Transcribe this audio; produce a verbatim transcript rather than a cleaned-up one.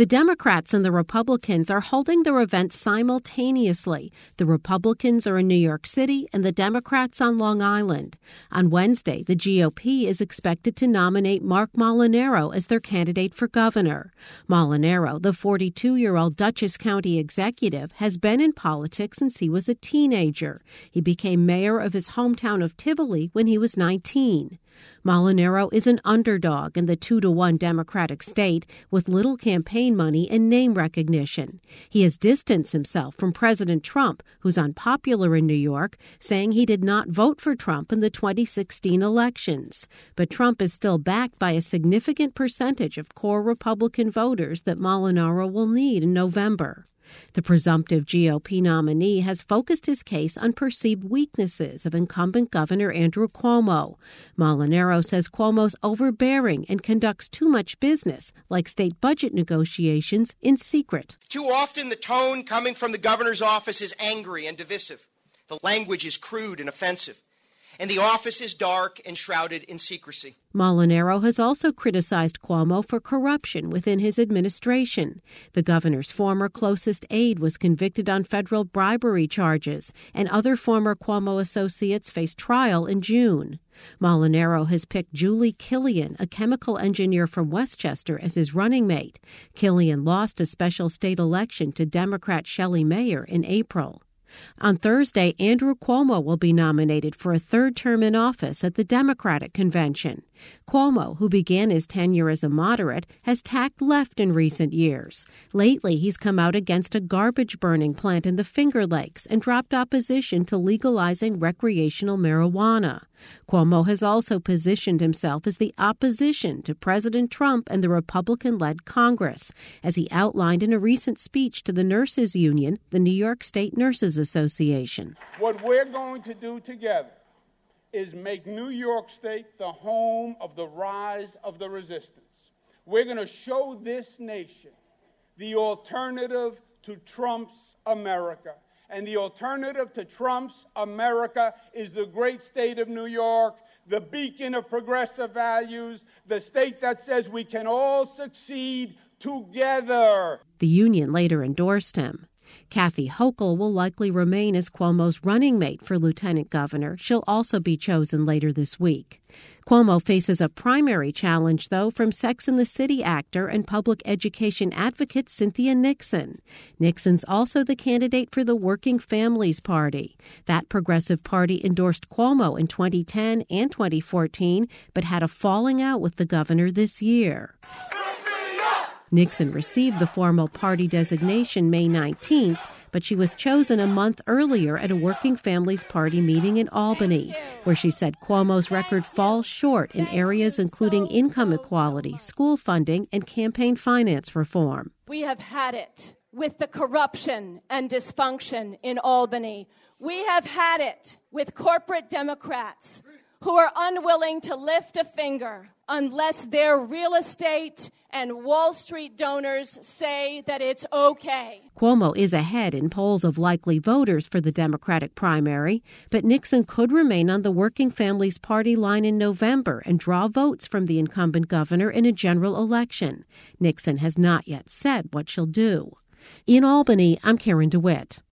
The Democrats and the Republicans are holding their events simultaneously. The Republicans are in New York City and the Democrats on Long Island. On Wednesday, the G O P is expected to nominate Marc Molinaro as their candidate for governor. Molinaro, the forty-two-year-old Dutchess County executive, has been in politics since he was a teenager. He became mayor of his hometown of Tivoli when he was nineteen. Molinaro is an underdog in the two to one Democratic state with little campaign money and name recognition. He has distanced himself from President Trump, who's unpopular in New York, saying he did not vote for Trump in the twenty sixteen elections. But Trump is still backed by a significant percentage of core Republican voters that Molinaro will need in November. The presumptive G O P nominee has focused his case on perceived weaknesses of incumbent Governor Andrew Cuomo. Molinaro says Cuomo's overbearing and conducts too much business, like state budget negotiations, in secret. Too often the tone coming from the governor's office is angry and divisive. The language is crude and offensive. And the office is dark and shrouded in secrecy. Molinaro has also criticized Cuomo for corruption within his administration. The governor's former closest aide was convicted on federal bribery charges, and other former Cuomo associates face trial in June. Molinaro has picked Julie Killian, a chemical engineer from Westchester, as his running mate. Killian lost a special state election to Democrat Shelley Mayer in April. On Thursday, Andrew Cuomo will be nominated for a third term in office at the Democratic Convention. Cuomo, who began his tenure as a moderate, has tacked left in recent years. Lately, he's come out against a garbage burning plant in the Finger Lakes and dropped opposition to legalizing recreational marijuana. Cuomo has also positioned himself as the opposition to President Trump and the Republican-led Congress, as he outlined in a recent speech to the nurses union, the New York State Nurses Association. What we're going to do together is make New York State the home of the rise of the resistance. We're going to show this nation the alternative to Trump's America. And the alternative to Trump's America is the great state of New York, the beacon of progressive values, the state that says we can all succeed together. The union later endorsed him. Kathy Hochul will likely remain as Cuomo's running mate for lieutenant governor. She'll also be chosen later this week. Cuomo faces a primary challenge, though, from Sex and the City actor and public education advocate Cynthia Nixon. Nixon's also the candidate for the Working Families Party. That progressive party endorsed Cuomo in twenty ten and twenty fourteen, but had a falling out with the governor this year. Nixon received the formal party designation May nineteenth, but she was chosen a month earlier at a Working Families Party meeting in Albany, where she said Cuomo's record falls short in areas including income equality, school funding, and campaign finance reform. We have had it with the corruption and dysfunction in Albany. We have had it with corporate Democrats who are unwilling to lift a finger unless their real estate and Wall Street donors say that it's okay. Cuomo is ahead in polls of likely voters for the Democratic primary, but Nixon could remain on the Working Families Party line in November and draw votes from the incumbent governor in a general election. Nixon has not yet said what she'll do. In Albany, I'm Karen DeWitt.